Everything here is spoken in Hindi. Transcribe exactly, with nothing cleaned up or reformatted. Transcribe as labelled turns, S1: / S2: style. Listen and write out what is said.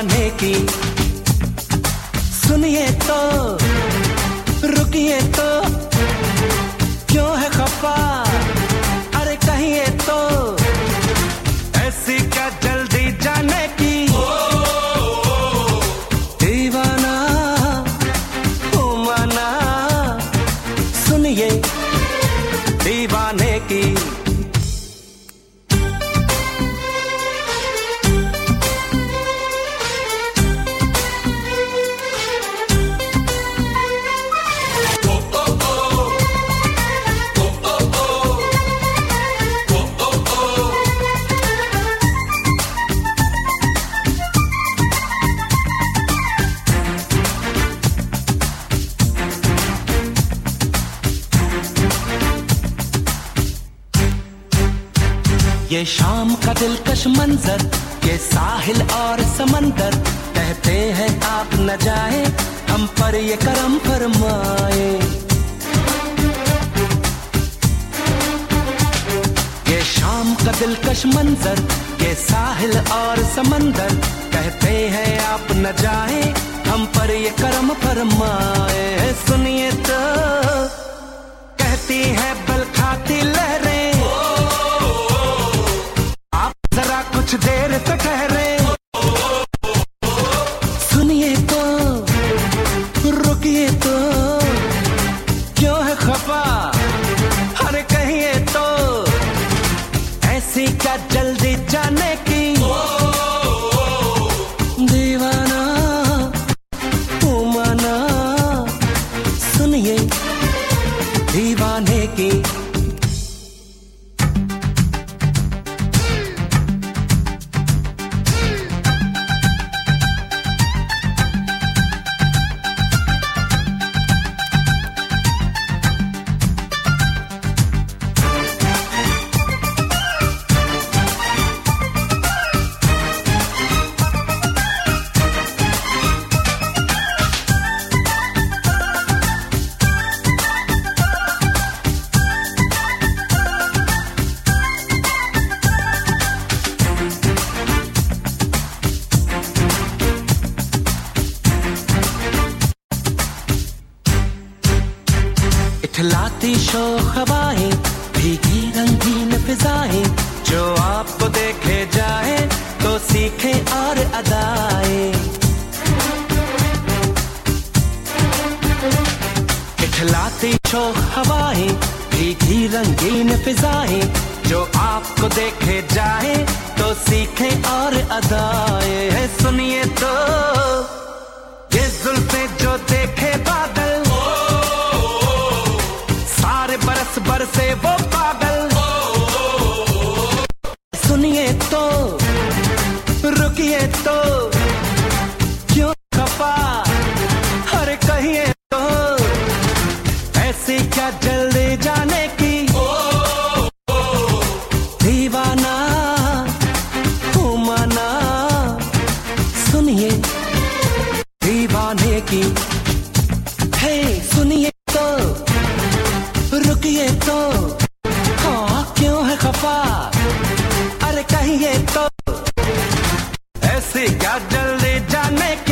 S1: दीवाने की। सुनिए तो रुकिए तो क्यों है खफा, अरे कहिए तो ऐसी क्या जल्दी जाने की। दीवाना ओ माना, सुनिए दीवाने की। ये शाम का दिलकश मंजर, ये साहिल और समंदर, कहते हैं आप न जाए हम पर ये करम फरमाए। ये शाम का दिलकश मंजर, ये साहिल और समंदर, कहते हैं आप न जाए हम पर ये करम फरमाए। सुनिए तो कहती है बल खाती लहरें, कुछ देर तो ठहरे। सुनिए तो रुकिए तो क्यों है खफा, अरे कहिए तो ऐसी क्या जल्दी जाने की। दीवाना ओ माना, सुनिए दीवाने की। इठलाती शोख हवाएं, भीगी रंगीन फिजाएं, जो आपको देखे जाए तो सीखे और अदाएं। इठलाती शोख हवाएं, भीगी रंगीन फिजाएं, जो आपको देखे जाए तो सीखे और अदाएं। सुनिए तो ये जुल्फे जो देखे बादल, बरस बरसे वो पागल। सुनिए तो रुकिए तो क्यों खफा, अरे कहिए तो ऐसी क्या जल्दी जाने की। दीवाना ओ माना, सुनिए दीवाने की। हे सुनिए तो रुकिए तो हाँ क्यों है खफा, अरे कहिए तो ऐसी क्या जल्दी जाने